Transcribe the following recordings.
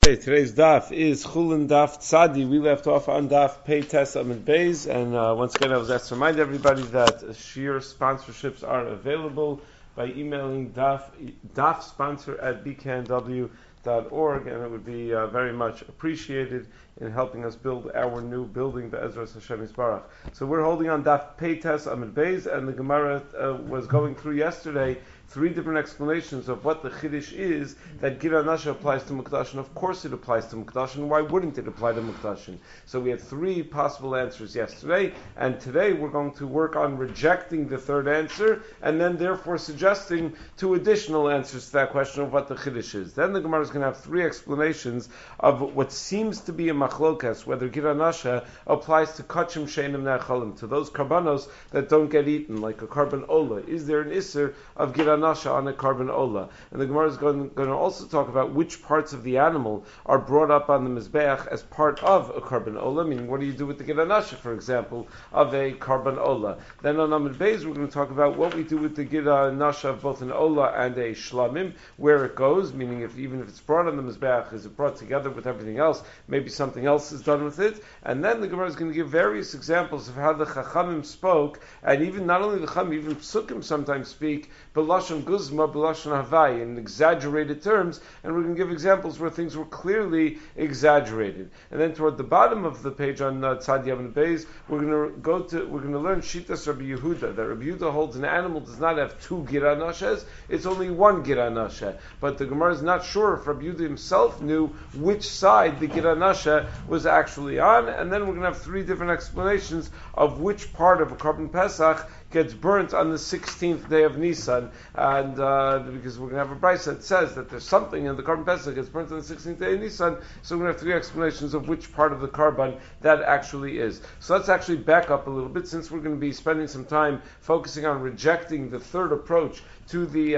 Okay, today's daf is Chulin Daf Tzadi. We left off on daf Pei Tes Amid Beis, and once again I was asked to remind everybody that sheer sponsorships are available by emailing daf sponsor at bknw.org, and it would be very much appreciated in helping us build our new building, Be'ezras Hashem Yisbarach. So we're holding on daf Pei Tes Amid Beis, and the Gemara was going through yesterday three different explanations of what the Chiddush is that Gira Nasha applies to Mukdashin. Of course it applies to Mukdashin. Why wouldn't it apply to Mukdashin? So we had three possible answers yesterday, and today we're going to work on rejecting the third answer, and then therefore suggesting two additional answers to that question of what the Chiddush is. Then the Gemara is going to have three explanations of what seems to be a machlokas, whether Gira Nasha applies to Kachim Sheinim Ne'achalim, to those karbanos that don't get eaten, like a carbon ola. Is there an isser of Gira Nasha on a carbon ola? And the Gemara is going to also talk about which parts of the animal are brought up on the mizbeach as part of a carbon ola, meaning what do you do with the Gira Nasha, for example, of a carbon ola. Then on Amid Beis we're going to talk about what we do with the Gira Nasha of both an ola and a shlamim, where it goes, meaning even if it's brought on the mizbeach, is it brought together with everything else, maybe something else is done with it. And then the Gemara is going to give various examples of how the Chachamim spoke, and even not only the Chachamim, even Psukim sometimes speak B'lashon Guzma, B'lashon Havai, in exaggerated terms, and we're going to give examples where things were clearly exaggerated. And then toward the bottom of the page on Tzad Yavin Beis, we're going to learn Shitas Rabbi Yehuda, that Rabbi Yehuda holds an animal does not have two Gira Nashas, it's only one Gira Nasha. But the Gemara is not sure if Rabbi Yehuda himself knew which side the Gira Nasha was actually on, and then we're going to have three different explanations of which part of a Korban Pesach gets burnt on the 16th day of Nisan, and because we're going to have a brayso that says that there's something in the Korban Pesach that gets burnt on the 16th day of Nisan, so we're going to have three explanations of which part of the Korban that actually is. So let's actually back up a little bit, since we're going to be spending some time focusing on rejecting the third approach to the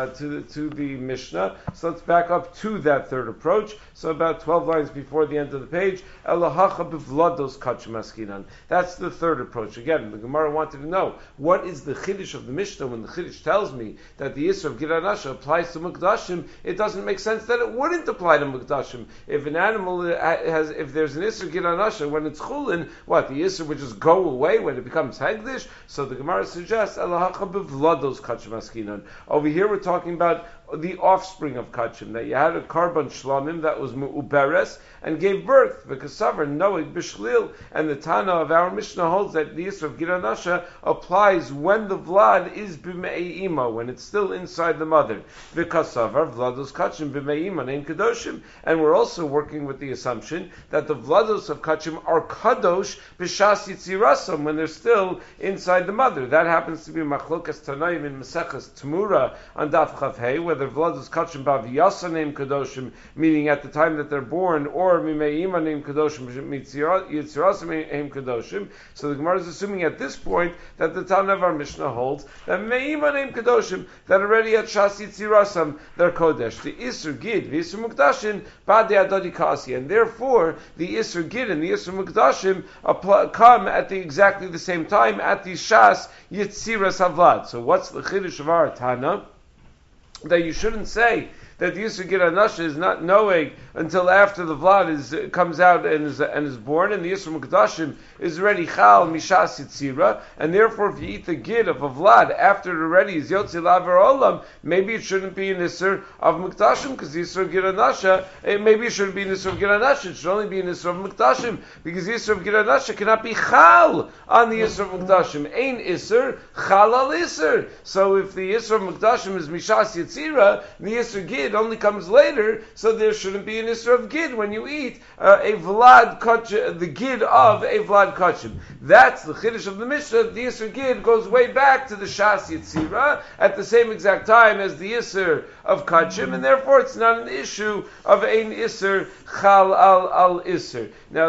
Mishnah. So let's back up to that third approach. So about 12 lines before the end of the page, Elahacha bivlados kachim askinan. That's the third approach. Again, the Gemara wanted to know what is the Chiddush of the Mishnah when the Chiddush tells me that the Yisr of Gira Nasha applies to Mukdashim. It doesn't make sense that it wouldn't apply to Mukdashim. If an animal if there's an Yisr of Gira Nasha when it's Chulin, what, the Yisr would just go away when it becomes Hegdish? So the Gemara suggests Elahacha bivlados kachim askinan. Over here we're talking about the offspring of Kachim, that you had a carbon shlamim that was mu'uberes and gave birth, v'kasavar noeg b'shlil, and the Tana of our Mishnah holds that the Yisr of Gira Nasha applies when the Vlad is b'mei ima, when it's still inside the mother. V'kasavar vlados Kachim b'mei ima nein kadoshim, and we're also working with the assumption that the Vlados of Kachim are kadosh b'shas yitzirasam, when they're still inside the mother. That happens to be machlokas Tanaim in Maseches Tmura on Daf Chav Hey, whether Vlados Kachim b'aviyasa neim kadoshim, meaning at the time that they're born, or mimei ima neim kadoshim yitzirasam neim kadoshim. So the Gemara is assuming at this point that the Tana of our Mishnah holds that mimei ima neim kadoshim, that already at shas yitzirasam they're kodesh. The Isur Gid, the Isur Mukdashin, b'adei adodi kasi, and therefore the Isur Gid and the Isur Mukdashim come at exactly the same time at the shas yitziras havlad. So what's the Chiddush of our Tana? That you shouldn't say that the Yisur Gira Nasha is not knowing until after the Vlad comes out and is born, and the Yisur Mukdashim is already Chal Mishas Yitzira, and therefore if you eat the Gid of a Vlad after it already is Yotzi Laver Olam, maybe it shouldn't be an Yisur of Mukdashim, because the Yisur Gira Nasha, maybe it shouldn't be an Yisur of Gira Nasha, it should only be an Yisur of Mukdashim, because the Yisur of Gira Nasha cannot be Chal on the Yisur of Mukdashim. Ein Yisur, Chal al Yisur. So if the Yisur of Mukdashim is Mishas Yitzira, the Yisur Gid only comes later, so there shouldn't be an Isra of Gid when you eat a Vlad Kachim, the Gid of a Vlad Kachim. That's the Chiddush of the Mishnah. The Isra Gid goes way back to the Shas Yitzira at the same exact time as the Isra of Kachim, and therefore it's not an issue of ein Isra Chal al Isra. Now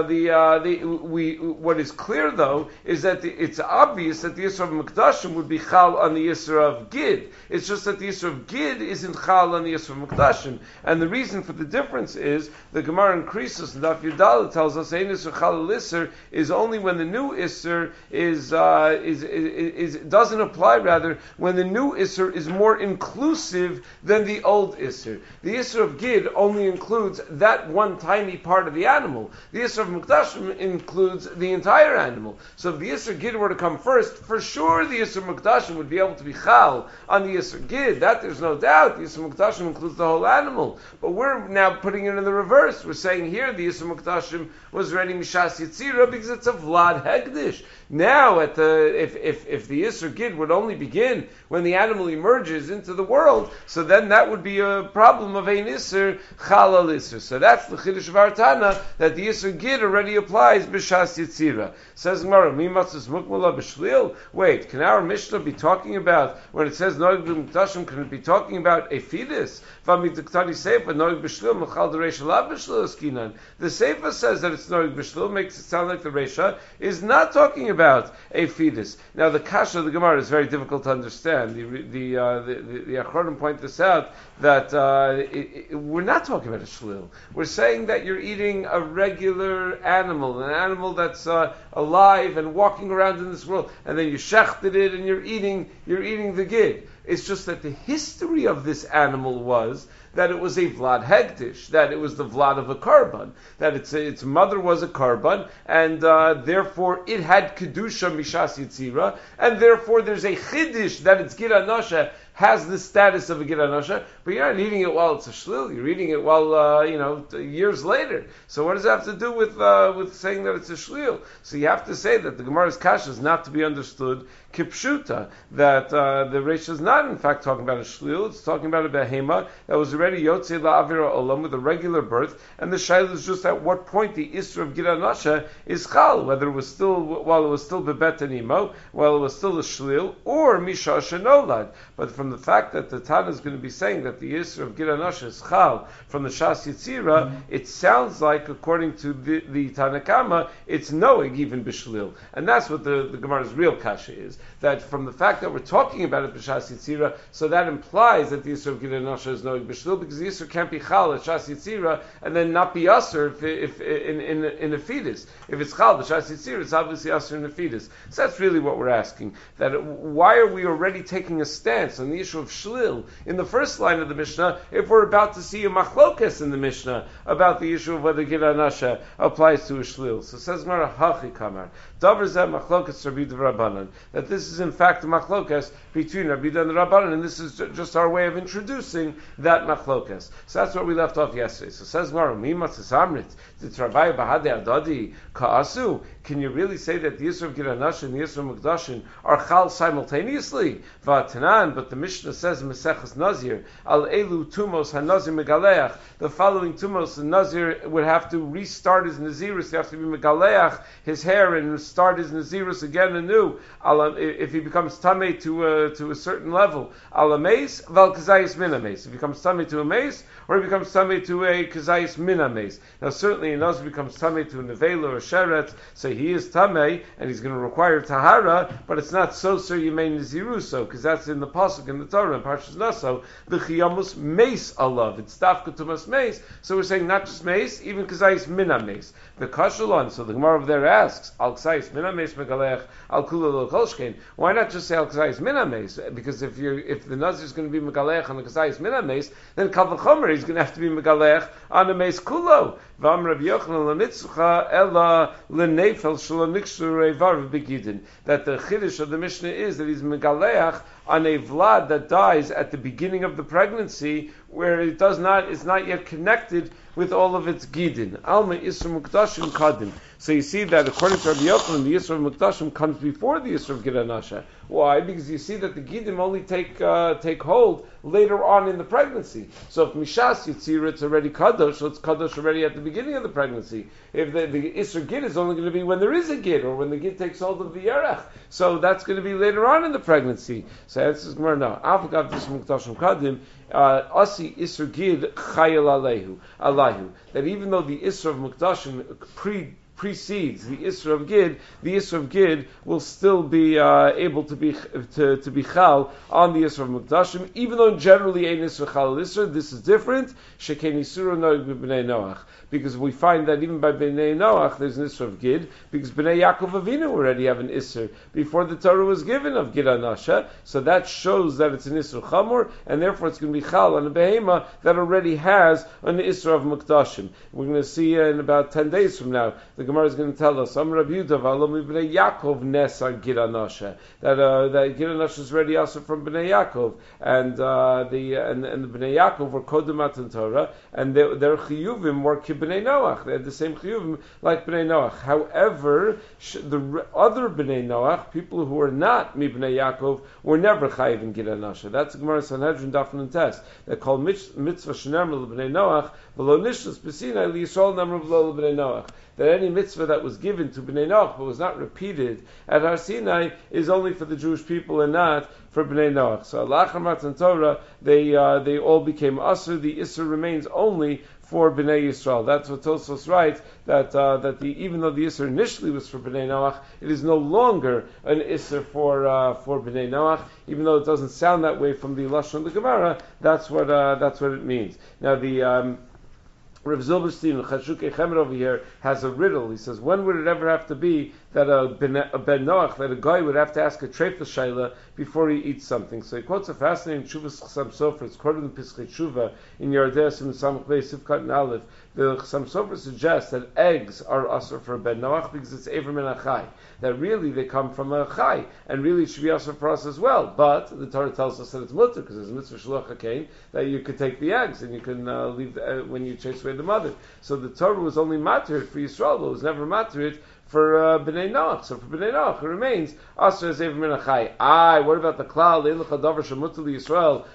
what is clear though is that it's obvious that the Isra of Mukdashim would be Chal on the Isra of Gid. It's just that the Isra of Gid isn't Chal on the Isra of Mukdashim. And the reason for the difference is the Gemara in Krisos and Daf Yudal tells us ein Isser Chal Isser is only when the new Isser is doesn't apply, rather when the new Isser is more inclusive than and the old Isser. The Isser of Gid only includes that one tiny part of the animal. The Isser of Mukdashim includes the entire animal. So if the Isser Gid were to come first, for sure the Isser Mukdashim would be able to be Chal on the Isser Gid. That there's no doubt. The Isser Mukdashim includes the whole animal. But we're now putting it in the reverse. We're saying here the Isser Mukdashim was ready Mishas Yitzira because it's a Vlad Hegdish. Now, if the Isser Gid would only begin when the animal emerges into the world, so then that would be a problem of ein Isser Chalal Isser. So that's the Chiddush of our Tana, that the Isser Gid already applies B'Shas Yitzira. Says Gemara, Mimatzis Mukmala B'Shlil. Wait, can our Mishnah be talking about, when it says Noeg B'Mukdashim, can it be talking about a fetus? V'Amiduktani Seifa, Noeg B'Shlil, Mechal D'Reisha La B'Shlil Eskinan. The Seifa says that it's Noeg B'Shlil, makes it sound like the Reisha is not talking about a fetus. Now the Kasha of the Gemara is very difficult to understand. The Achronim point this out, that we're not talking about a shlil. We're saying that you're eating a regular animal, an animal that's alive and walking around in this world, and then you shechted it and you're eating the gid. It's just that the history of this animal was that it was a Vlad Hegdish, that it was the Vlad of a Karban, that its mother was a Karban, and therefore it had Kedusha Mishas Yitzira, and therefore there's a Chiddish that its Gid Anasha has the status of a Gid Anasha, but you're not eating it while it's a Shlil, you're eating it while, years later. So what does it have to do with saying that it's a Shlil? So you have to say that the Gemara's Kasha is not to be understood Kipshuta, that the Reish is not in fact talking about a Shlil, it's talking about a Behema that was already Yotzei La'avira Olam with a regular birth, and the Shaila is just at what point the Isra of Gid Anasha is Chal, whether it was still, while it was still Bebet Animo, while it was still a Shlil, or Misha Shenolad. But from the fact that the Tana is going to be saying that the Isra of Gid Anasha is Chal from the Shas Yitzira, it sounds like, according to the Tanakama, it's Noeg even B'Shlil. And that's what the Gemara's real Kasha is. That from the fact that we're talking about it B'Shas Yitzira, so that implies that the Isra of Gid Anasha is Noeg B'Shlil, because the Isra can't be Chal at Shas Yitzira and then not be Asr if in a fetus. If it's Chal B'Shas Yitzira, it's obviously Asr in a fetus. So that's really what we're asking. That why are we already taking a stance on the issue of Shlil in the first line of the Mishnah if we're about to see a machlokes in the Mishnah about the issue of whether Gid Anasha applies to a Shlil? So says Gemara, Hachi Kamar, Davar Zeh machlokes Rabbi Rabbanan, that this is in fact a machlokes between Rabbi and the Rabbanan, and this is just our way of introducing that machlokes. So that's where we left off yesterday. So says Gemara, Mimas Amrit, Tzravai Bahade Adadi Kaasu. Can you really say that the Yisra of Gid Anasha and the Yisra of Mukdashin are Chal simultaneously? V'atanan, but the Mishnah says in Maseches Nazir, Al Elu Tumos HaNazir Megaleach, the following Tumos, the Nazir would have to restart his Nazirus, he has to be Megaleach his hair and start his Nazirus again anew, if he becomes Tameh to a certain level. Al Ameis, Val Kazayis Min Ameis. If he becomes Tameh to a Meis, or he becomes Tameh to a Kazayis Min Ameis. Now certainly a Nazir becomes Tameh to a Nevela or a Sheret, so he is Tameh, and he's going to require Tahara, but it's not so Sir Yemei Naziruso, because that's in the Pasuk in the Torah, in Parshas Naso, the Chiyamus Meis Alav, it's Dafka Tumas Meis, so we're saying not just Meis, even Kazayis Mina Meis. The Kashalon, so the Gemara over there asks, Al Kazayis Mina Meis Megalech, Al Kula Lo Kolshkein, why not just say Al Kazayis Mina Meis? Because if the Nazir is going to be Megalech on the Kazayis Mina Meis, then Kal V'chomer, he's going to have to be Megalech on the Meis Kulo. Vam Rabbi Yochanan L'Nitzcha Ella L'Nefel Shalom Nikshu Reivar Begidin. That the Chiddush of the Mishnah is that he's Megaleach on a Vlad that dies at the beginning of the pregnancy, where it is not yet connected with all of its Gidin. Alma Yisra Mukdashim Kadim. So you see that according to Rabbi Yochanan, the Yisra of Mukdashim comes before the Yisra of Gid Anasha. Why? Because you see that the Gidim only take hold later on in the pregnancy. So if Mishas Yitzira, it's already Kadosh, so it's Kadosh already at the beginning of the pregnancy. If the Yisra Gid is only going to be when there is a Gid, or when the Gid takes hold of the Yerech, so that's going to be later on in the pregnancy. So that's Gemara now. Avagav Yisra Mukdashim Kadim, Asi Isra Gid Chayil Alayhu. That even though the Isra of Mukdashim precedes the Isra of Gid, the Isra of Gid will still be able to be chal on the Isra of Mukdashim, even though generally ein Isra chal Isra. This is different. Sheken Isura noig b'bnei Noach, because we find that even by bnei Noach there's an Isra of Gid, because bnei Yaakov Avinu already have an Isra before the Torah was given of Gid Anasha. So that shows that it's an Isra chamor, and therefore it's going to be chal on a behema that already has an Isra of Mukdashim. We're going to see in about 10 days from now, the Gemara is going to tell us, Amar Rabbi Yehuda v'alom b'nei Yaakov nesa Gid Anasha, that Gid Anasha is already also from bnei Yaakov, and the bnei Yaakov were kodemat in Torah, and their chiyuvim were kibnei Noach. They had the same chiyuvim like bnei Noach. However, the other bnei Noach, people who were not mibnei Yaakov, were never chayiv in Gid Anasha. That's the Gemara Sanhedrin Daf Nun Tes. They call mitzvah shenemar l'bnei Noach v'lo nishlas b'sinai liyisrael nemar v'lo l'bnei Noach. That any mitzvah that was given to Bnei Noach but was not repeated at Har Sinai is only for the Jewish people and not for Bnei Noach. So Lachar Matan Torah, they all became Asr. The Isser remains only for Bnei Yisrael. That's what Tosfos writes, that even though the Isser initially was for Bnei Noach, it is no longer an Isser for Bnei Noach, even though it doesn't sound that way from the Lashon of the Gemara. That's what it means. Now the Rav Zilberstein, Chashukei Chemer over here, has a riddle. He says, when would it ever have to be that a ben Noach, that a guy would have to ask a trefa shayla before he eats something? So he quotes a fascinating Shuvas Chassam Sofer. It's quoted in Pischei Tshuva in Yardei Sim Samach Beis Sivkat and Aleph. The Chassam Sofer suggests that eggs are asur for a ben Noach because it's Ever Min HaChai. That really they come from a Chai, and really it should be asur for us as well. But the Torah tells us that it's mutter because there's a mitzvah shluach hakein that you could take the eggs and you can leave when you chase away the mother. So the Torah was only mattered for Yisrael, but it was never mattered for Bnei Noach. So for Bnei Noach, it remains asur as Ever Min HaChai. What about the klal le'in l'cha davar shemutar liYisrael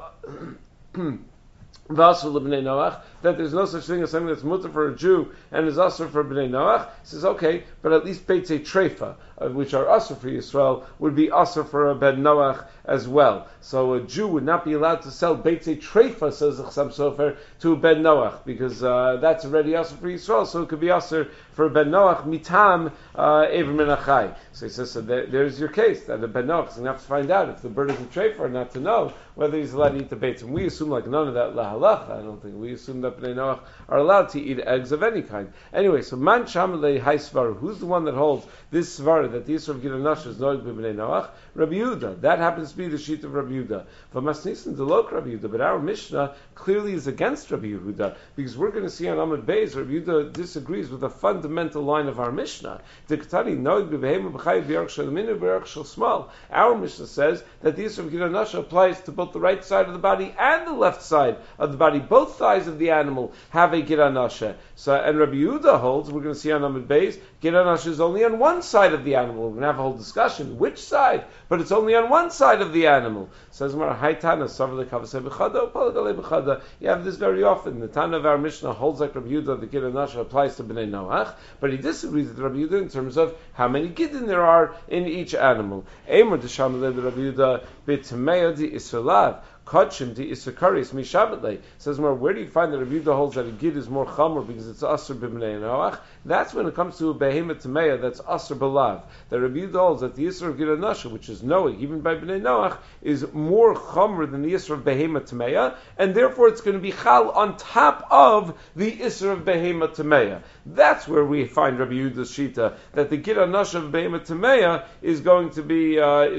v'asur l'Bnei Noach? That there's no such thing as something that's mutter for a Jew and is asur for Bnei Noach. He says, okay, but at least beitzei treifa, which are asur for Yisrael, would be asur for a ben Noach as well. So a Jew would not be allowed to sell beitzei treifa, says the Chassam Sofer, to a ben Noach, because that's already asur for Yisrael, so it could be asur for a ben Noach mitam Ever Min HaChai. So he says, so there's your case, that a ben Noach is going to have to find out if the bird is a treifa or not to know whether he's allowed to eat the beitzim. We assume like none of that lahalacha. I don't think we assume that Bnei Noach are allowed to eat eggs of any kind. Anyway, so man shamalei hai svara. Who's the one that holds this svara that the Yisra of Gid Anasha is noig b'Bnei Noach? Rabbi Yehuda. That happens to be the sheet of Rabbi Yehuda. V'masnisin delok Rabbi Yehuda, but our Mishnah clearly is against Rabbi Yehuda, because we're going to see on Amud Beis Rabbi Yehuda disagrees with a fundamental line of our Mishnah. Diktani noig b'Behema b'Chayiv b'Yarch shel Minu b'Yarch shel Smal. Our Mishnah says that the Yisra of Gid Anasha applies to both the right side of the body and the left side of the body. Both thighs of the animal have a Gid Anasha. So, and Rabbi Yehuda holds, we're going to see on Amud Beis, Gid Anasha is only on one side of the animal. We're going to have a whole discussion. Which side? But it's only on one side of the animal. Says Mar Haitana, Savle Kavasei B'chada, Palagale B'chada. You have this very often. The Tana of our Mishnah holds like Rabbi Yehuda, the Gid Anasha applies to Bnei Noach, but he disagrees with Rabbi Yehuda in terms of how many Gidin there are in each animal. Eimer D'Shamalei Rabbi Yehuda B'Tmeya D'Israelav. Kachim di isakaris mishabatlei. Says more, where do you find that Rabbi Yehuda holds that a gid is more chamor because it's asur b'bnei Noach? That's when it comes to a behemoth tameya that's asur b'lav. That Rabbi Yehuda holds that the Yisra of Gid Anasha, which is knowing even by bnei Noach, is more chamor than the Yisra of behemoth tameya, and therefore it's going to be chal on top of the Yisra of behemoth tameya. That's where we find Rabbi Yehuda's shita, that the Gid Anasha of behemoth tameya is going to be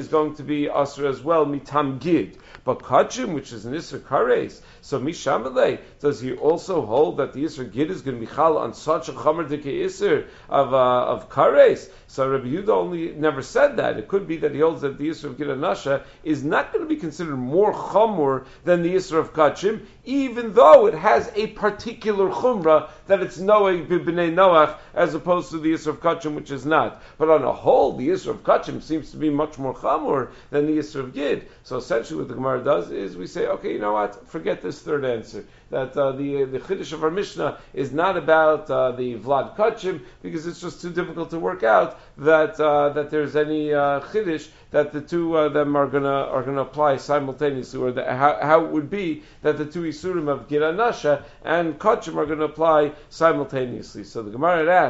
asur as well mitam gid. But Kachim, which is an Isra Kares, so Mishamalei, does he also hold that the Isra Gid is going to be chal on such a Chomer Dike Isra of Kares? So Rabbi Yehuda only never said that. It could be that he holds that the Isra of Gid Anasha is not going to be considered more Chomer than the Isra of Kachim, even though it has a particular Chumrah that it's Noah b'Bnei Noach as opposed to the Isra of Kachim, which is not. But on a whole, the Isra of Kachim seems to be much more Chomer than the Isra of Gid. So essentially what the Gemara does is we say, okay, you know what? Forget this third answer. That the Chiddush of our Mishnah is not about the Vlad Kachim, because it's just too difficult to work out that there's any Chiddush that the two of them are gonna apply simultaneously, or how it would be that the two Isurim of Gid Anasha and Kachim are going to apply simultaneously. So the Gemara had asked,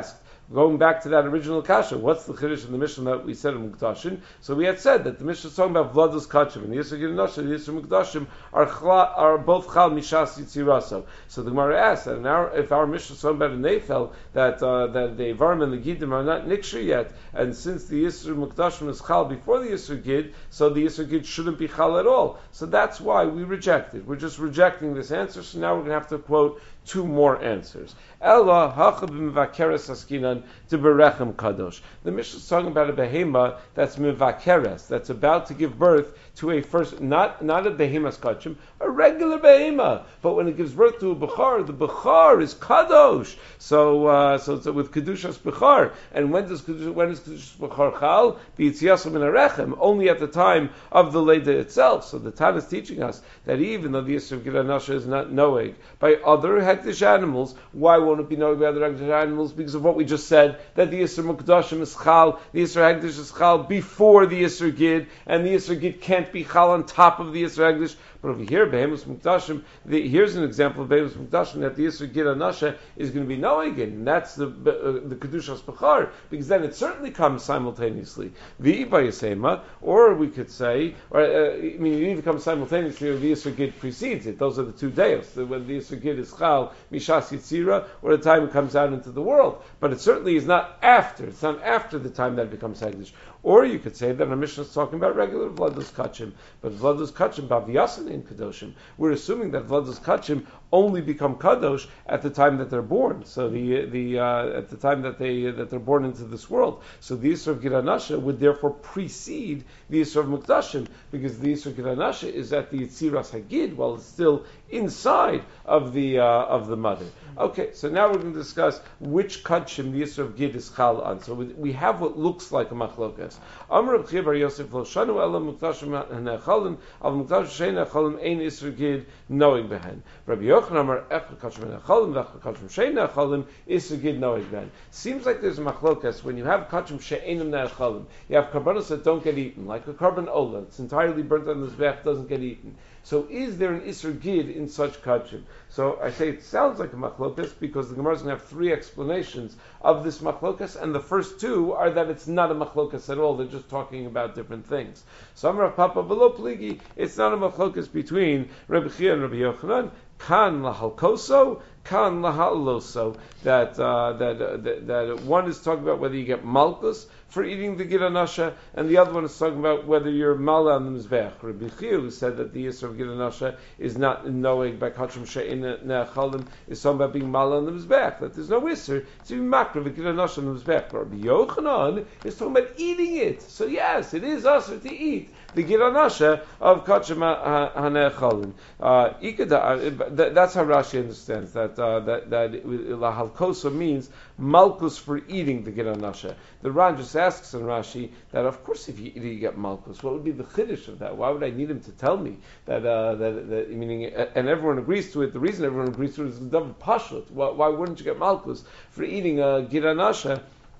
Going back to that original kasha, what's the chiddush in the Mishnah that we said in Mukdashim? So we had said that the Mishnah is talking about Vladus Kachim, and the Yisra Gidanasha and the Yisra Mukdashim are both Chal Mishas Yitziraso. So the Gemara asks that if our Mishnah is talking about a Nefel, that the Ivarim and the Gidim are not Nikshir yet, and since the Yisra Mukdashim is Chal before the Yisra Gid, so the Yisra Gid shouldn't be Chal at all. So that's why we reject it. We're just rejecting this answer, so now we're going to have to quote two more answers. Ella hachab mivakeres askinan to berechem kadosh. The Mishnah is talking about a behema that's mivakeres, that's about to give birth to a first, not a behemas kachim, a regular behema. But when it gives birth to a bechar, the bechar is kadosh. So it's with kedushas bechar. And when is kedushas bechar chal? B'yitziyasu min harechem, only at the time of the leda itself. So the Tana is teaching us that even though the Yisr of Gidanasha is not knowing by other hektish animals, why won't it be knowing by other hektish animals? Because of what we just said, that the Yisr Mukdashim is chal, the Yisr hektish is chal before the Yisr Gid, and the Yisr Gid can't be chal on top of the Yisr hektish. But over here, Behemus Mukdashim, here's an example of Behemus Mukdashim that the Yisr Gid Anasha is going to be knowing it, and that's the Kedushas Bechar, because then it certainly comes simultaneously. The Ibayasema, or we could say, it either comes simultaneously or the Yisr Gid precedes it. Those are the two days, when the Yisr Gid is Chal, Mishas Yitzira, or the time it comes out into the world. But it certainly is not after. It's not after the time that it becomes Hegdish. Or you could say that our Mishnah is talking about regular Vladus Kachim, but Vladus Kachim Bavyasan in Kadoshim. We're assuming that Vladus Kachim only become Kadosh at the time that they're born. So at the time that they're born into this world. So the Yisr of Gidanasha would therefore precede the Yisr of Mukdashim, because the Yisr of Gidanasha is at the Yitziras Hagid while it's still inside of the mother. Okay, so now we're going to discuss which Kachim the Yisr of Gid is Chal on. So we have what looks like a machlokas. Amr Reb Chia bar Yosef lo shanu ela Mukdashim hanechalim al Mukdashim shein hanechalim ein Yisr Gid knowing behen. Rabbi Yochanan Amar echad Kachim hanechalim v'echad Kachim shein hanechalim Yisr Gid knowing behen. Seems like there's a machlokas when you have Kachim she'enim hanechalim. You have karbanos that don't get eaten, like a karban ola. It's entirely burnt on the mizbech, doesn't get eaten. So is there an Isser Gid in such Kachim? So I say it sounds like a machlokas because the Gemara is going to have three explanations of this machlokas, and the first two are that it's not a machlokas at all, they're just talking about different things. So Amar Papa Velo Pligi, it's not a machlokas between Rabbi Chia and Rabbi Yochanan, Kan lahalkoso, kan lahaloso. That one is talking about whether you get malchus for eating the gidanasha, and the other one is talking about whether you're mala on the mizbech. Rabbi Chia, who said that the yisr of gidanasha is not knowing by kachim she'in ne'achalim, is talking about being mala on the mizbech. That there's no yisr to be makra the gidanasha on the mizbech. But Rabbi Yochanan is talking about eating it. So yes, it is usher to eat the gidanasha of kachim hane'achalim. That's how Rashi understands that lahalkosa means malchus for eating the gidanasha. The Ran just asks in Rashi that of course if you eat it you get malchus. What would be the chiddush of that? Why would I need him to tell me that meaning, and everyone agrees to it. The reason everyone agrees to it is the double pashut. Why wouldn't you get malchus for eating a gidanasha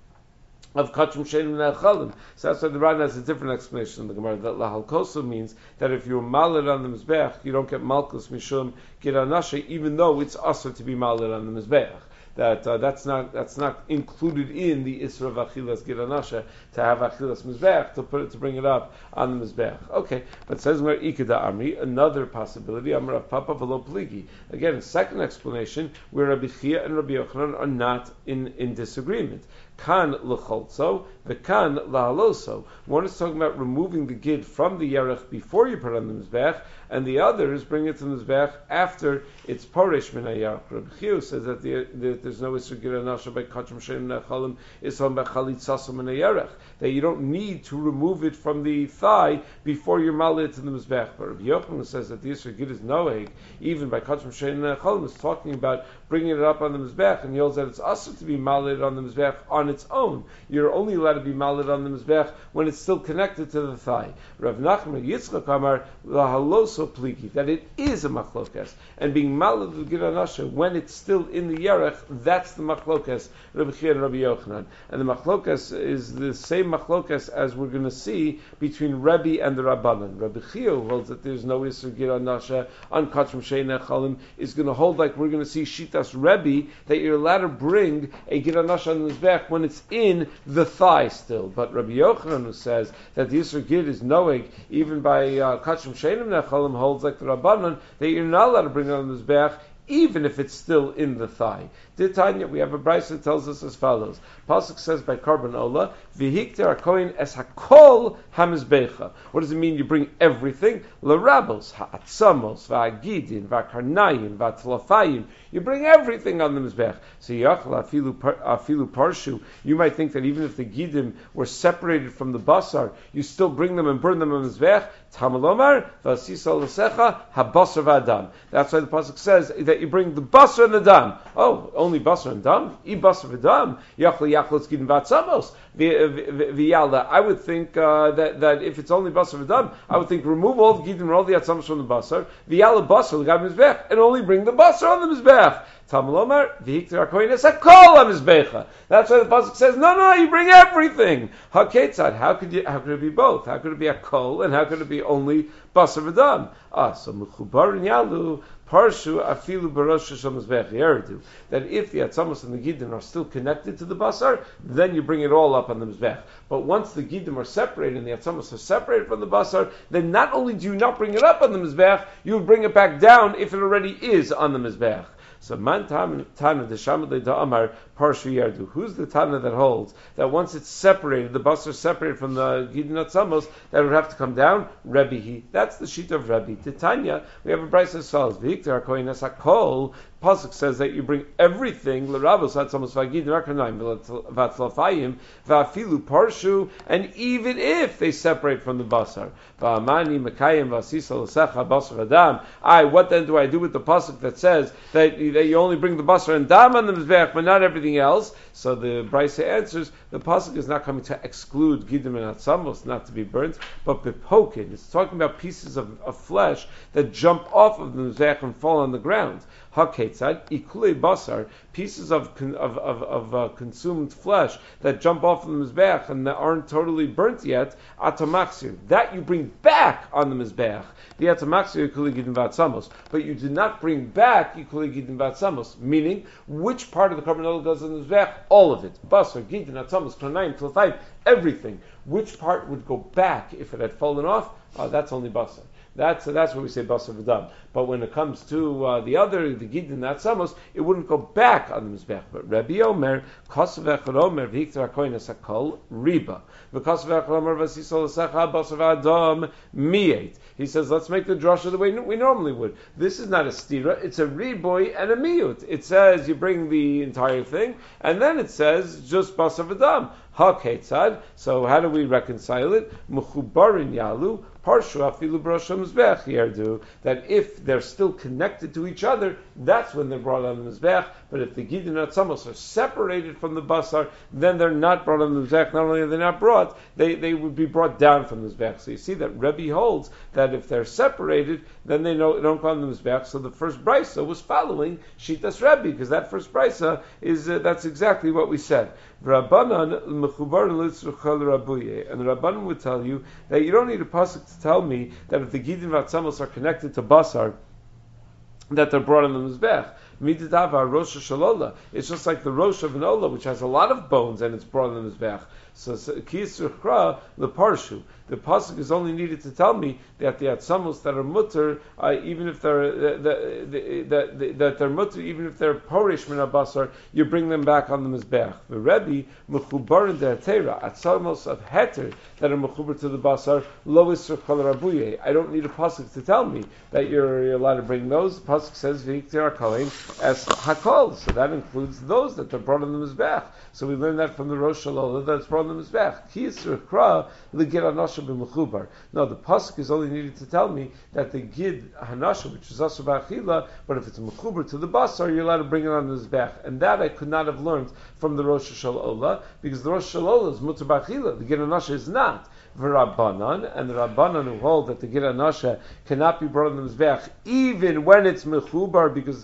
of kachim shein ne'achalim? So that's why the Ran has a different explanation in the Gemara, that lahalkosa means that if you're malad on the mizbech, you don't get malchus mishum gidanasha, even though it's also to be malad on the mizbech. That's not included in the Isra of Achilas Gidanasha to have Achilas Mizbech, to bring it up on the Mizbech. Okay, but it says where Ikeda Amri, another possibility, Amr of Papa Velo Pligi. Again, a second explanation where Rabbi Chia and Rabbi Yochanan are not in disagreement. Kan lecholzo, v'kan lahaloso. One is talking about removing the gid from the yerech before you put on the mizbech, and the other is bringing it to the mizbech after it's porish min hayarech. Rabbi Chia says that there's no isur gid anasha by kachim shein nechalim is on by chalitzasa min hayarech, that you don't need to remove it from the thigh before you're malit to the mizbech. But Rabbi Yochanan says that the isur gid is noeg even by kachim shein nechalim, is talking about bringing it up on the mizbech, and he holds that it's also to be malit on the mizbech on its own. You're only allowed to be malad on the mizbech when it's still connected to the thigh. Rav Nachman Yitzchak Amar lahaloso pliki, that it is a machlokas, and being malad of gidanasha when it's still in the yerech, that's the machlokas Rabbi Chia and Rabbi Yochanan. And the machlokas is the same machlokas as we're going to see between Rebbe and the Rabbanan. Rabbi Chia, who holds that there's no isur gidanasha on kachim shein nechalim, is going to hold like we're going to see shita Shitas Rebbe that you're allowed to bring a Gid Anasha on the Mizbech when it's in the thigh still. But Rabbi Yochanan, who says that the Yisra Gid is knowing, even by Kachim Sheinim Nechalim, holds like the Rabbanon, that you're not allowed to bring it on the Mizbech, even if it's still in the thigh. Tanya, we have a brayso that tells us as follows. Pasuk says by Karban Ola, V'hikter HaKohen es HaKol HaMizbecha. What does it mean you bring everything? L'rabos, ha'atzamos, v'agidin, v'akarnayim, v'atlafayim. You bring everything on the Mizbech. So Yachla, afilu parshu, you might think that even if the Gidim were separated from the Basar, you still bring them and burn them on the Mizbech. Tamalomar, v'asisa l'secha, ha'basar v'adam. That's why the Pasuk says that you bring the Basar and the Dam. Oh, only Basar and Dam? I Basar v'Dam? Yachlos Gidim v'atzamos. V'yalda. I would think that if it's only Basar v'Dam, I would think remove all the Gidim and all the atzamos from the Basar. V'yalda Basar l'gab Mizbech. And only bring the Basar on the Mizbech. Talmud v'hikter HaKohen es HaKol HaMizbecha. That's why the pasuk says, no, you bring everything. Haketzad. How could it be both? How could it be a kol and how could it be only basar v'dam? So mechubar yalu parshu afilu barosh shemizbech yerdu. That if the atzamos and the giddim are still connected to the basar, then you bring it all up on the mizbech. But once the giddim are separated and the atzamos are separated from the basar, then not only do you not bring it up on the mizbech, you would bring it back down if it already is on the mizbech. So man Tana the Shamadei Da'amar Parshu Yardu. Who's the Tana that holds that once it's separated, the basar is separated from the Gidin Atzamos, that would have to come down? Rebbe he. That's the sheet of Rebbe. Titania, we have a brayso as follows. V'hikter HaKohen es HaKol. Pasuk says that you bring everything l'ravos atzamos v'agidin rakanayim v'atzlafayim v'afilu parshu, and even if they separate from the basar, v'amani mekayim v'asisa l'secha basar v'adam. What then do I do with the pasuk that says that you only bring the basar and dam on the mizbech, but not everything else? So the brayso answers, the pasuk is not coming to exclude gidim and atzamos not to be burnt, but bepokin. It's talking about pieces of flesh that jump off of the mizbech and fall on the ground. Haketzad ikule basar, pieces of consumed flesh that jump off the mizbeach and that aren't totally burnt yet. Atamaxir, that you bring back on the mizbeach. The atamaxir ikule gidin v'atzamos, but you do not bring back ikule gidin v'atzamos. Meaning, which part of the korban oil goes on the mizbeach? All of it. Basar, gidin, atzamos, kranayim, tlafayim, everything. Which part would go back if it had fallen off? That's only basar. That's what we say basar v'dam. But when it comes to the gidin, that samos, it wouldn't go back on the mizbech. But Rabbi Omer, kasav echad Omer, v'hikter HaKohen es HaKol, riba. V'kasav echad Omer, v'asisa l'secha, basar v'adam, miyet. He says, let's make the drasha the way we normally would. This is not a stira, it's a riboy and a miyut. It says you bring the entire thing, and then it says just basar v'dam. Ha-ketzad. So how do we reconcile it? Mechubarin yalu, parshu afilu b'rosh mizbech yerdu. That if they're still connected to each other, that's when they're brought on the mizbech. But if the gidin atzamos are separated from the basar, then they're not brought on the mizbech. Not only are they not brought, they would be brought down from the mizbech. So you see that Rebbe holds that if they're separated, then they don't go on the mizbech. So the first brayso was following Shitas Rebbe, because that first brayso is that's exactly what we said. Rabbanan mechubar litzruchal rabuye, and the Rabbanan would tell you that you don't need a pasuk to tell me that if the gidin v'atzamos are connected to basar, that they're brought on the mizbech. Mididava Rosh Shalola. It's just like the Rosh of an Ola, which has a lot of bones and it's brought on the mizbech. So Kisruchra leparshu. The pasuk is only needed to tell me that the atzamos that are mutter, even if they're that they're mutter, even if they're porish min basar, you bring them back on the mizbech. The Rebbe mechubarin de'atera atzamos of heter that are mechubar to the basar lois rechol rabuye. I don't need a pasuk to tell me that you're allowed to bring those. The pasuk says v'ikter HaKohen as hakol, so that includes those that are brought on the mizbech. So we learn that from the Rosh Hashanah that's brought on the mizbech. Kisruchra legir anasha b'mechubar. No, the pasuk is only needed to tell me that the gid hanasha, which is also b'achila, but if it's mechubar to the basar, you're allowed to bring it on the mizbech. And that I could not have learned from the Rosh Hashanah, because the Rosh Hashanah is mutar b'achila. The gid hanasha is not. V'Rabbanan, and the Rabbanan who hold that the gid hanasha cannot be brought on the mizbech even when it's mechubar, because in the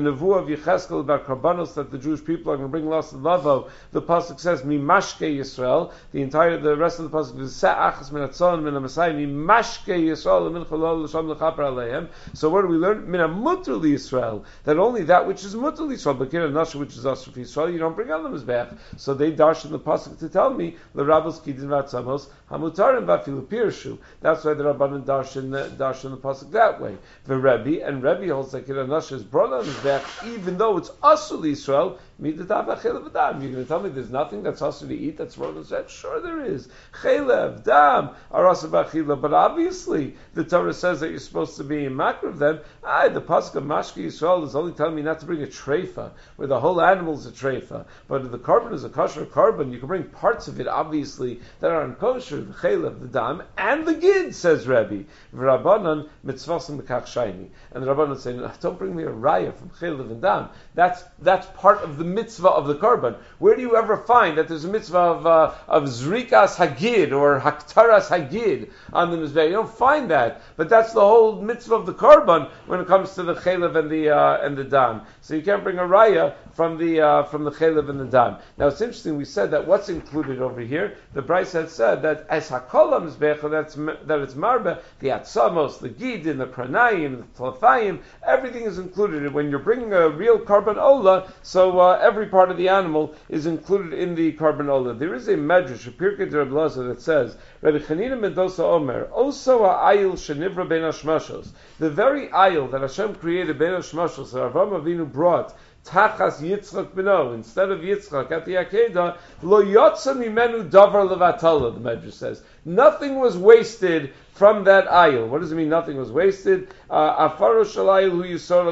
nevuah of Yecheskel about karbanos that the Jewish people are going to bring lost lavo, the pasuk says mimashke Yisrael. The rest of the pasuk is se'achas min atzon min hamasai mimashke Yisrael min chalol l'sham lechaper aleihem. So what do we learn? Min hamuter Yisrael, that only that which is muter Yisrael, but kira nasha which is asur for Yisrael, you don't bring on the mizbeach. So they darshan the pasuk to tell me l'rabos kidin v'atzamos hamutarim v'afilu pirshu. That's why the Rabbanan darshan the pasuk that way. The Rebbe holds that kira nasha is brought on the mizbeach, even though it's asur Yisrael. You're going to tell me there's nothing that's asur to eat that's brought on the mizbeach? Sure there is. Chelev, dam, are asur b'achila, but obviously the Torah says that you're supposed to be in makr of them. The pasuk of Mashke Yisrael is only telling me not to bring a treifa, where the whole animal is a treifa. But if the carbon is a kosher carbon, you can bring parts of it, obviously, that are unkosher, the chelev, the dam, and the gid, says Rebbe. V'Rabbanan mitzvasim b'kach shayni. And the Rabbanan say, no, don't bring me a raya from chelev and dam. That's part of the mitzvah of the carbon. Where do you ever find that there's a mitzvah of zrikas hagid or haktaras hagid on the mizbeh? You don't find that. But that's the whole mitzvah of the carbon when it comes to the chelev and the dam. So you can't bring a raya from the chelev and the dam. Now it's interesting. We said that what's included over here. The Bryce had said that as hakolam mizbecha, that it's marbe, the atzamos, the gidin, the pranayim, the tlafayim, everything is included. When you're bringing a real carbon ola, so every part of the animal is included in the carbon ola. There is a medrash, a Pirkei de Reb Elazar, that says, Rabbi Chanina Mendoza Omer, Oso ha'ayil shenivra ben hashmashos, the very ayil that Hashem created ben hashmashos, that Avraham Avinu brought Tachas Yitzchak beno, instead of Yitzchak at the Akedah, lo yotza mimenu davar levatala, the Medrash says. Nothing was wasted from that ayil. What does it mean nothing was wasted? Afaro shalayil hu yisor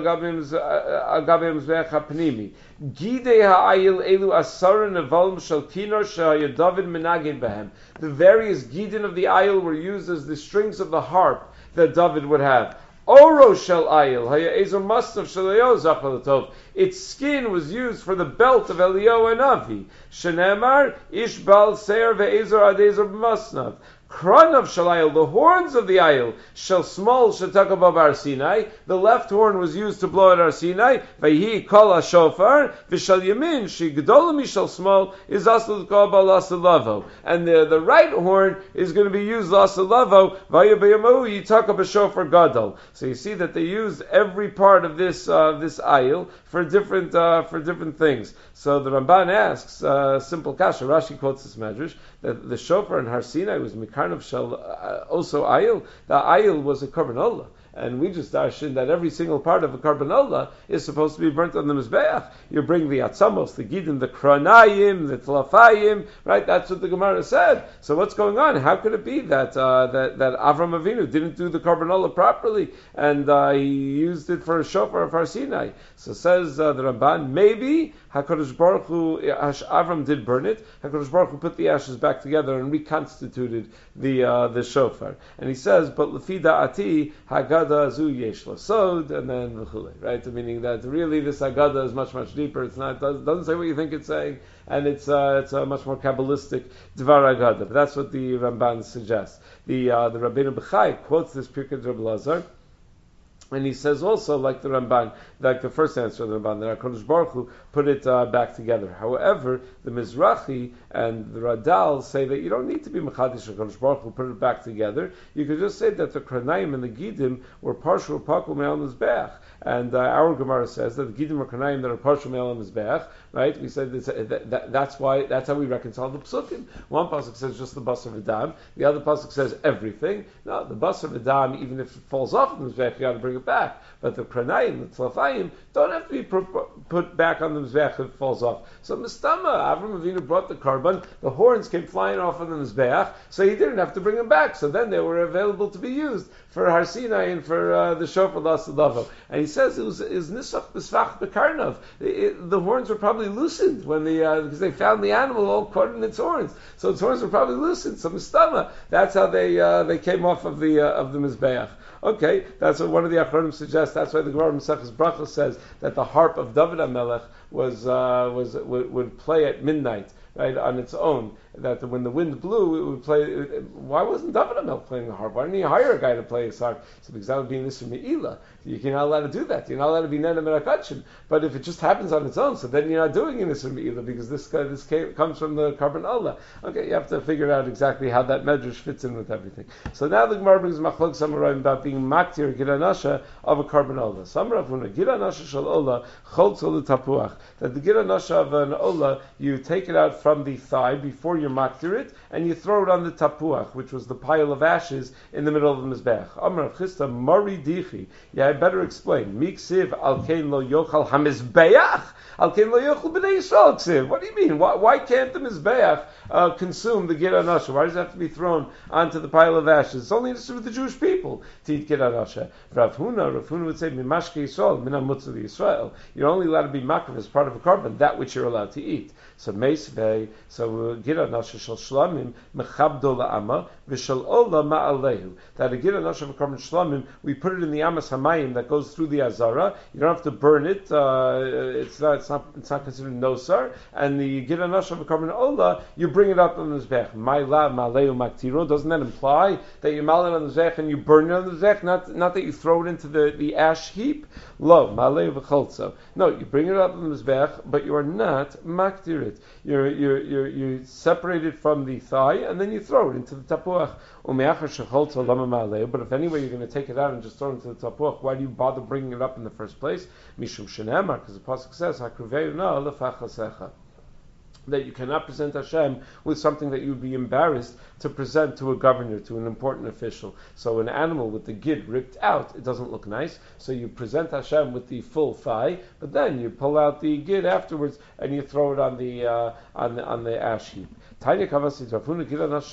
agabim zveach hapnimi. Gidei ha'ayil elu asara nevalim shal kinor shaya David menagid behem. The various gidin of the ayil were used as the strings of the harp that David would have. Oro shel ayil, haya ezo mastav shelayo zachalatov. Its skin was used for the belt of Eliyahu and Avi. Shenemar ish bal seir ve'ezor adezor b'masnav. Kranav shalayil, the horns of the ayil, shall small shatak above Har Sinai. The left horn was used to blow at Har Sinai. Vayhi kol hashofar v'shal yamin she gdolim shall small is asal kol balasal. And the right horn is going to be used lasalavo. Vayabayamu yitak b'shofar gadol. So you see that they used every part of this ayil for different things. So the Ramban asks, simple kasha. Rashi quotes this medrash that the shofar in Har Sinai was mikarnav shel also ayil. The ayil was a korban olah. And we just darshan that every single part of a korban olah is supposed to be burnt on the mizbeach. You bring the atzamos, the gidin, the kranayim, the tlafayim, right? That's what the Gemara said. So what's going on? How could it be that Avram Avinu didn't do the korban olah properly and he used it for a shofar of Har Sinai? So says the Ramban, maybe HaKadosh Baruch Hu, Avram did burn it. HaKadosh Baruch Hu put the ashes back together and reconstituted the shofar. And he says, but lefi da'ati hagada zu yesh lasod, and then v'chulei, right? Meaning that really this haggadah is much, much deeper. It's not, doesn't say what you think it's saying, and it's a much more Kabbalistic Dvar Haggadah. But that's what the Ramban suggests. The Rabbeinu Bechai quotes this Pirkei de Reb Elazar, and he says also, like the Ramban, like the first answer of the Ramban, that HaKadosh Baruch Hu put it back together. However, the Mizrahi and the Radal say that you don't need to be Mechadish HaKadosh Baruch Hu put it back together. You could just say that the Kranayim and the Gidim were partial Pakum Me'al Mizbeach. And our Gemara says that the Gidim or Kranayim that are partial Me'al Mizbeach, right? We said that's how we reconcile the Psukim. One pasuk says just the Basar V'Dam, the other pasuk says everything. No, the Basar V'Dam, even if it falls off the Mizbeach, you got to bring it back. But the Kranayim, the Tlafayim, don't have to be put back on the Mizbeach if it falls off. So Mistama, Avram Avinu brought the carbon, the horns came flying off on the Mizbeach, so he didn't have to bring them back. So then they were available to be used for Har Sinai and for the Shofar Lasalavo. And he says it was Nisach B'Svach B'Karnav. The horns were probably loosened when because they found the animal all caught in its horns. So its horns were probably loosened. So Mistama, that's how they came off of the Mizbeach. Okay, that's what one of the Achronim suggests. That's why the Gemara Maseches Brachos says that the harp of David HaMelech would play at midnight, right, on its own. That when the wind blew, it would play. Why wasn't David HaMelech playing the harp? Why didn't he hire a guy to play his harp? So because that would be Nisr Me'ila. You're not allowed to do that. You're not allowed to be Nena Merakachim. But if it just happens on its own, so then you're not doing Nisr Me'ila because this comes from the Karban Allah. Okay, you have to figure out exactly how that medrash fits in with everything. So now the Gemara brings Machlok Samarim about being maktir Giranasha of a Karban Allah. Some Rav Huna Giranasha shel Ola Choltzol Tapuach. That the Giranasha of an Ola, you take it out from the thigh before you maktir it, and you throw it on the tapuach, which was the pile of ashes in the middle of the mizbech. Amar Chisda Mari Dichi. Yeah, I better explain. Miksiv al kein lo yochal hamizbeach. Al kein lo yochal b'nei Yisrael ksiv. What do you mean? Why can't the mizbeach consume the gid anasha? Why does it have to be thrown onto the pile of ashes? It's only with the Jewish people to eat gid anasha. Rav Huna would say mimashke Yisrael min hamutz Yisrael. You're only allowed to be makriv as part of a korban, that which you're allowed to eat. So meisvei, so gid anasha shel shlamim mechabdo la'ama v'shel ola ma'alehu. That a gid anasha of a korban shlamim, we put it in the amas hamayim that goes through the azara. You don't have to burn it. It's not considered nosar. And the gid anasha of a korban ola, you bring it up on the mizbech. Ma'ila ma'alehu maktiro. Doesn't that imply that you mal it on the mizbech and you burn it on the mizbech? Not that you throw it into the ash heap. Lo ma'alehu v'cholzo. No, you bring it up on the mizbech, but you are not maktir it. You separate it from the thigh and then you throw it into the tapuach. But if anyway you're going to take it out and just throw it into the tapuach, why do you bother bringing it up in the first place? Mishum shenemar, because the pasuk says that you cannot present Hashem with something that you would be embarrassed to present to a governor, to an important official. So an animal with the gid ripped out, it doesn't look nice. So you present Hashem with the full thigh, but then you pull out the gid afterwards and you throw it on the ash heap. We have this exact, the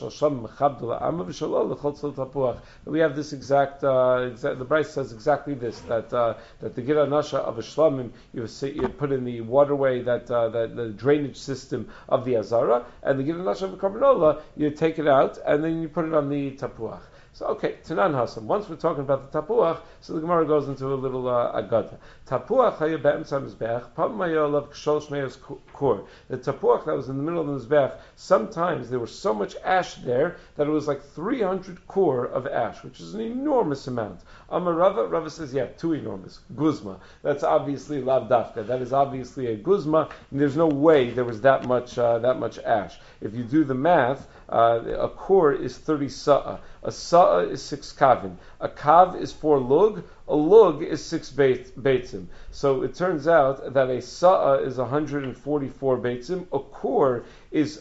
Bryce says exactly this, that the gid anasha of a shlamim, you put in the waterway, that the drainage system of the azara, and the gid anasha of a korban ola, you take it out and then you put it on the tapuach. So okay, Tanan Hasam. Once we're talking about the tapuach, so the Gemara goes into a little agada. Tapuach haya be'emtzah mizbech, pam mayolav kshol shmeos kor. The tapuach that was in the middle of the mizbech, sometimes there was so much ash there that it was like 300 kor of ash, which is an enormous amount. Amar Rava says, yeah, too enormous. Guzma. That's obviously lav dafka. That is obviously a guzma, and there's no way there was that much ash. If you do the math, a kor is 30 sa'ah. A sa'ah is 6 kavim. A kav is 4 lug. A lug is 6 beitzim. So it turns out that a sa'ah is 144 beitzim. A kor is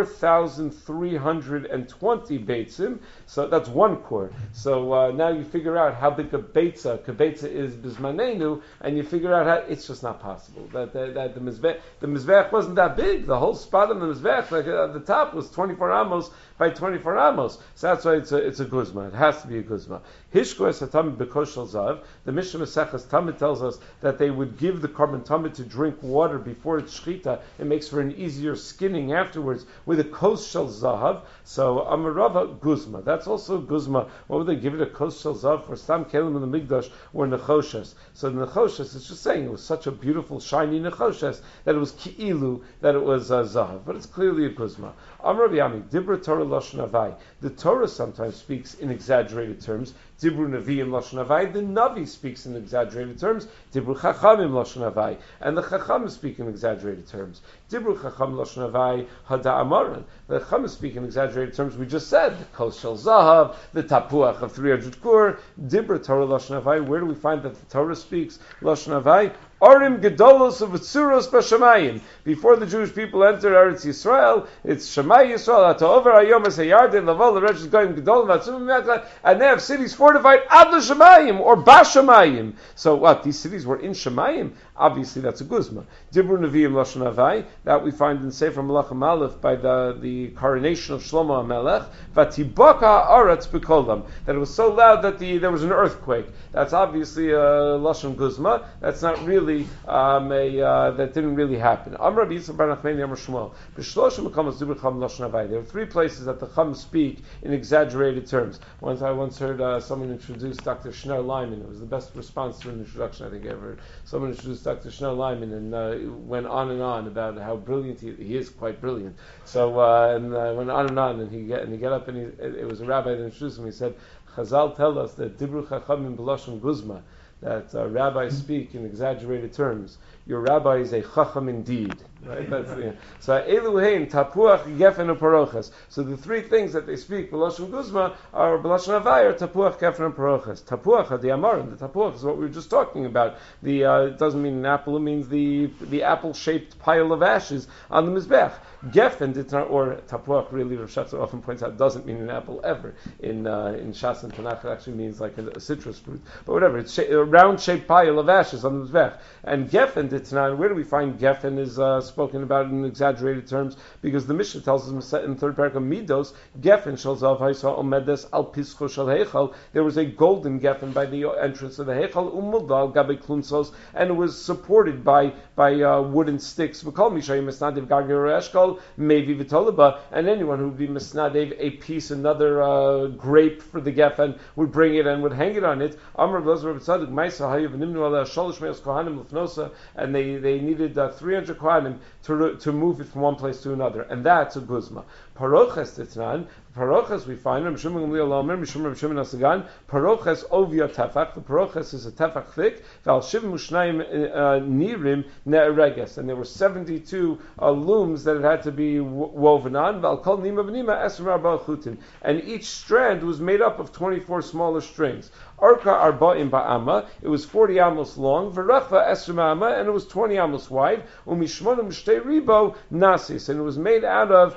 4,320 beitzim. So that's one kor. So now you figure out how big a kibetza is bismanenu, and you figure out how it's just not possible. That the mizbech wasn't that big. The whole spot on the mizbech, like at the top, was 24 amos by 24 amos. So that's why it's a guzma. It has to be a guzma. Hishkoes hatamid bekoshel zav. The Mishnah Maseches Tamid tells us that they would give the korban tamid to drink water before it's shchita. It makes for an easier skinning afterwards with a kos shel zahav. So Amarava guzma. That's also guzma. What would they give it a kos shel zahav for? Stam kelim in the migdash or nechoshes. So the nechoshes, it's just saying it was such a beautiful shiny nechoshes that it was ki'ilu, that it was zahav. But it's clearly a guzma. Amar Yami Dibra Torah Lashon Havai. The Torah sometimes speaks in exaggerated terms. Dibru Navi in Lashon Havai. The Navi speaks in exaggerated terms. Dibru Chachamim Lashon Havai. And the Chachamim speak in exaggerated terms. Dibru Chacham Lashon Havai Hada Amaran. The Chachamim speak in exaggerated terms. We just said the Kos Shel Zahav, the Tapuach of 300 Kur. Dibra Torah Lashon Havai. Where do we find that the Torah speaks Lashon Havai? Arim Gedolos of Tzuros B'Shamayim. Before the Jewish people enter Eretz Yisrael, it's Shamay Yisrael, Ata'over Hayom Es Hayarden, Laval, the Resh is going Gedolim, Vatsumim, and they have cities fortified Ad L'Shamayim, or Bashamayim. So what? These cities were in Shamayim? Obviously that's a guzma. Dibru Nevi'im Lashon Havai, that we find in Sefer Melachim Aleph by the coronation of Shlomo HaMelech, Vatibaka Aretz B'Kolam, that it was so loud that there was an earthquake. That's obviously a Lashon Guzma. That's not really really that didn't really happen. Amar Rabbi Yisrael bar Nachmani Amar Shmuel. There are three places that the Chum speak in exaggerated terms. I once heard someone introduce Dr. Schneur Lyman. It was the best response to an introduction I think I ever heard. Someone introduced Dr. Schneur Lyman and went on and on about how brilliant he is, quite brilliant. So went on and he got up and it was a rabbi that introduced him. He said, Chazal tell us that Dibru Chachamim B'Lashon Guzma, that rabbis speak in exaggerated terms. Your rabbi is a chacham indeed, right? So Eluhein tapuach gefen uparoches. So the three things that they speak b'lashon guzma are b'lashon havayir tapuach gefen uparoches. Tapuach the amarim. The tapuach is what we were just talking about. It doesn't mean an apple. It means the apple-shaped pile of ashes on the mizbech. Gefen or tapuach really Rav Shatzer often points out doesn't mean an apple ever. In Shas and Tanakh it actually means like a citrus fruit, but whatever. It's a round-shaped pile of ashes on the mizbech. And gefen ditnan, where do we find gefen is spoken about in exaggerated terms? Because the Mishnah tells us in the third paragraph of Midos, gefen shel zav haisa omedes al pischo shel heichal. There was a golden gefen by the entrance of the heichal umudal gabe klunsos, and it was supported by wooden sticks. V'kol mishayim misnadev garger eshkol mevi v'tolaba, and anyone who would be misnadev a piece, another grape for the gefen, would bring it and would hang it on it. Amar v'lazar v'tzadik ma'isa hayav nimnu ala shalosh me'os kohanim l'fnosa, and they needed 300 kohanim to move it from one place to another, and that's a guzma. Paroches titnan. Paroches we find Paroches ovia tefach. The paroches is a tefach thick. Val shivim u'shnayim nirim ne'ereges, and there were 72 looms that it had to be woven on. Val kol nima v'nima esrim arba chutin, and each strand was made up of 24 smaller strings. Arka arba'im ba'ama, it was 40 amos long. V'rachva esrim ama, and it was 20 amos wide. Umishmonim shtei ribo nasis, and it was made out of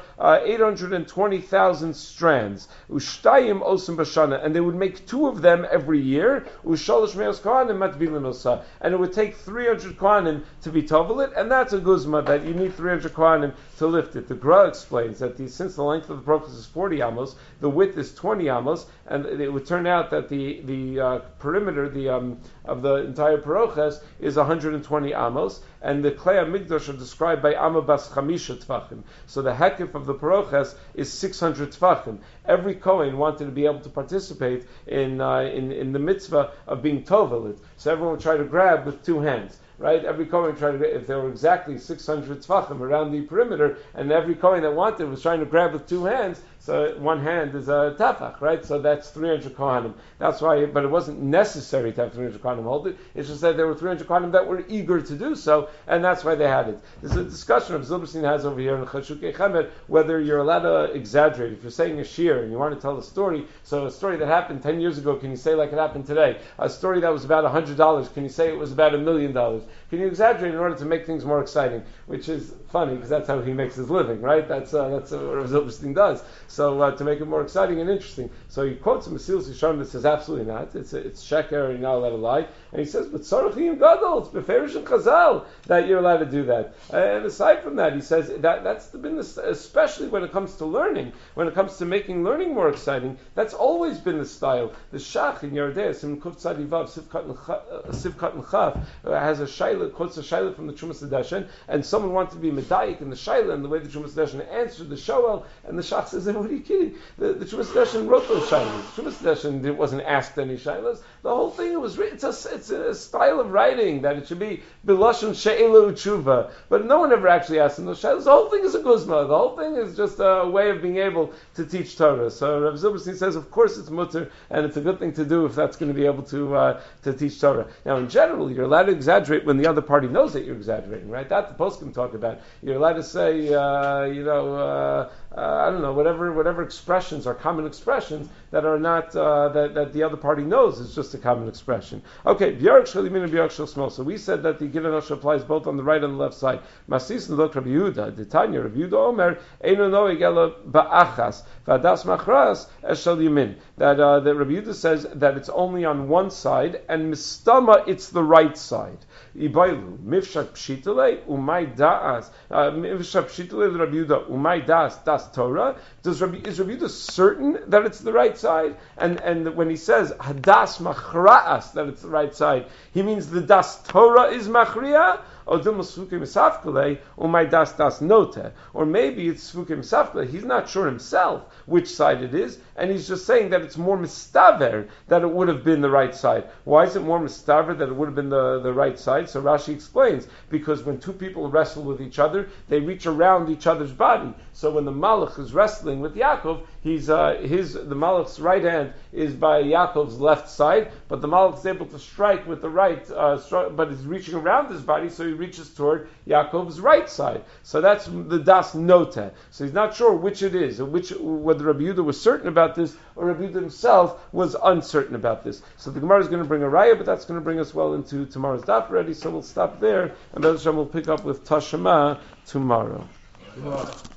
820,000 strands. Ushtayim osim bashana, and they would make 2 of them every year. Ushalosh me'os kohanim matbilim osa, and it would take 300 kohanim to be tovelit, and that's a guzma that you need 300 kohanim to lift it. The Gra explains that since the length of the brochus is 40 amos, the width is 20 amos, and it would turn out that the perimeter of the entire paroches is 120 amos, and the klei hamikdash are described by amma bas chamisha tfachim. So the hekif of the paroches is 600 tfachim. Every Kohen wanted to be able to participate in the mitzvah of being tovelit. So everyone would try to grab with 2 hands. Right? Every Kohen tried to, if there were exactly 600 tfachim around the perimeter, and every Kohen that wanted was trying to grab with 2 hands, so one hand is a tafach, right? So that's 300 kohanim. That's why, but it wasn't necessary to have 300 kohanim hold it. It's just that there were 300 kohanim that were eager to do so, and that's why they had it. There's a discussion of Zilberstein has over here in Chashukei Chemed whether you're allowed to exaggerate. If you're saying a shir and you want to tell a story, so a story that happened 10 years ago, can you say like it happened today? A story that was about $100, can you say it was about $1 million? Can you exaggerate in order to make things more exciting? Which is funny because that's how he makes his living, right? That's what Zilberstein does. So to make it more exciting and interesting. So he quotes a Mesilas Yesharim that says absolutely not. It's sheker, you're not allowed to lie. And he says, but Tzarechim Gadol, it's Beferish and Chazal that you're allowed to do that. And aside from that, he says that's been especially when it comes to learning, when it comes to making learning more exciting, that's always been the style. The Shach in Yerdei, Sim Kuf Tzadi Vav, Sivkat and Chaf, has a shayla, quotes a shayla from the Trumas Hadeshen, and someone wanted to be medayik in the shayla, and the way the Trumas Hadeshen answered the shoel, and the Shach says, what are you kidding? The Trumas Hadeshen wrote those shaylas. The Trumas Hadeshen wasn't asked any shaylas. The whole thing was it's a style of writing that it should be bilashon she'elu tshuva, but no one ever actually asked him those shaylas. The whole thing is a guzma. The whole thing is just a way of being able to teach Torah. So Rav Zilberstein says, of course it's mutter, and it's a good thing to do if that's going to be able to teach Torah. Now, in general, you're allowed to exaggerate when the other party knows that you're exaggerating, right? That the post can talk about. You're allowed to say, I don't know, whatever expressions are common expressions that are not that the other party knows is just a common expression. Okay, b'yarek shel yamin and b'yarek shel shmol. So we said that the gidon applies both on the right and the left side. Masis and look Rabbi Yehuda, the Tanya Rabbi Yehuda Omer eino noeg ela ba'achas v'adas machras es shel yamin. that Rabbi Yehuda says that it's only on one side, and mistama it's the right side. Ibailu mifshak pshitale umay daas mifshak pshitale Rabbi Yehuda umay das Torah. Is Rabbi Yehuda certain that it's the right side? And when he says hadas machraas that it's the right side, he means the das Torah is machriya. Or maybe it's Sfukim Safkele. He's not sure himself which side it is, and he's just saying that it's more mistaver that it would have been the right side. Why is it more mistaver that it would have been the right side? So Rashi explains, because when two people wrestle with each other, they reach around each other's body. So when the Malach is wrestling with Yaakov, the Malach's right hand is by Yaakov's left side, but the Malach is able to strike with the right, but he's reaching around his body, so he reaches toward Yaakov's right side. So that's the das nota. So he's not sure which it is, or whether Rabbi Yehuda was certain about this, or Rabbi Yehuda himself was uncertain about this. So the Gemara is going to bring a raya, but that's going to bring us well into tomorrow's daf already, so we'll stop there, and Be'ez Hashem will pick up with Tashema tomorrow.